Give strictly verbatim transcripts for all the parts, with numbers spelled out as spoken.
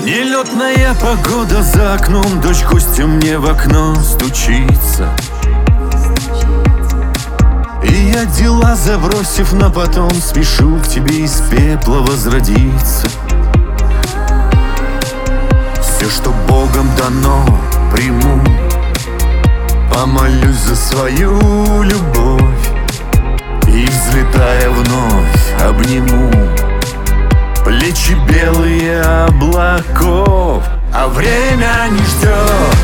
Нелетная погода за окном, дождь Костя мне в окно стучится. И я дела забросив на потом, спешу к тебе из пепла возродиться. Все, что Богом дано, приму. Помолюсь за свою любовь и, взлетая вновь, обниму плечи белые облаков. А время не ждет,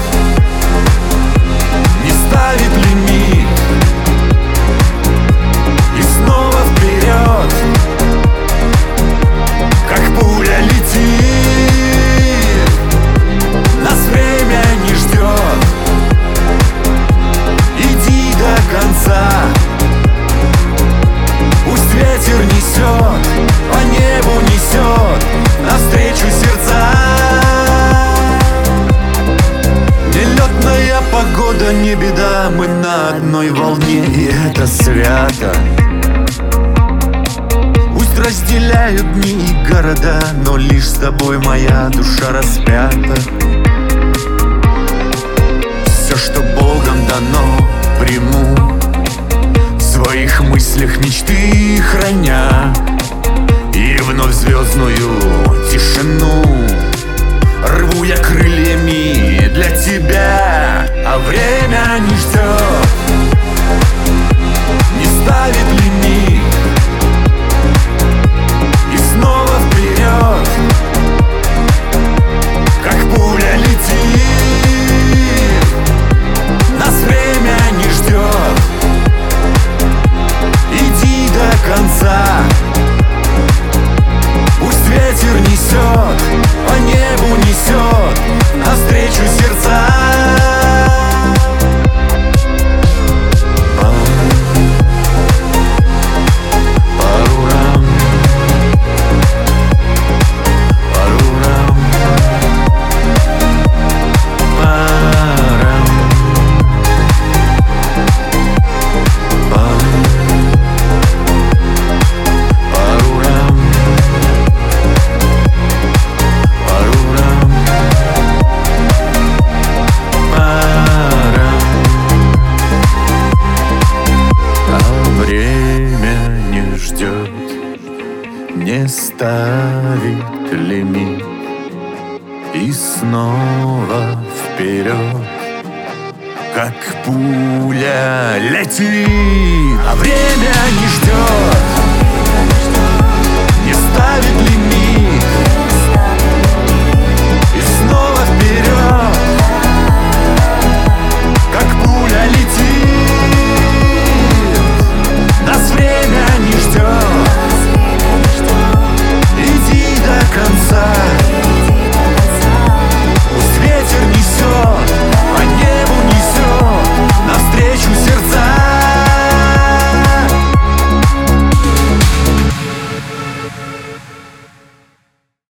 не ставит лимит, и снова вперед, как пуля летит. Нас время не ждет, иди до конца. Пусть ветер несет, по небу несет навстречу сердца. Нелетная погода не беда, мы на одной волне, и это свято. Пусть разделяют дни и города, но лишь с тобой моя душа распята. Все, что Богом дано, приму, в своих мыслях мечты храня. И вновь звездную тишину рву я крыльями для тебя. А время не ждет, не ставит лимит, и снова вперед, как пуля летит. Нас время не ждет, иди до конца. Пусть ветер несет, по небу несет навстречу сердца. Не ставит лимит, и снова вперед, как пуля летит. А